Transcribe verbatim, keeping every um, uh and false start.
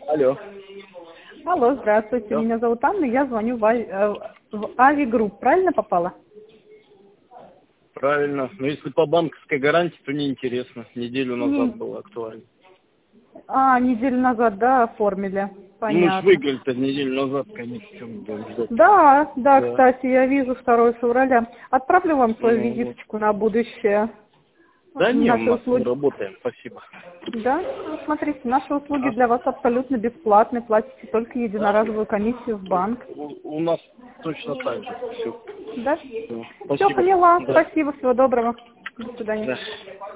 Алло. Алло, здравствуйте. Да. Меня зовут Анна, я звоню в, Ави, э, в Ави Групп. Правильно попала? Правильно. Но если по банковской гарантии, то неинтересно. Неделю назад Не. было актуально. А, неделю назад, да, оформили. Ну, мы же Понятно. выиграли-то неделю назад, конечно, чем мы будем ждать. Да, да, Да. кстати, я вижу второго февраля. Отправлю вам свою Ну, вот. визиточку на будущее. Да не, Наши Макс, мы услуги. работаем, спасибо. Да, ну, смотрите, наши услуги А? для вас абсолютно бесплатны. Платите только единоразовую комиссию в банк. У, у нас точно так же. Все. Да? Все, Спасибо. поняла. Да. Спасибо, всего доброго. До свидания. Да.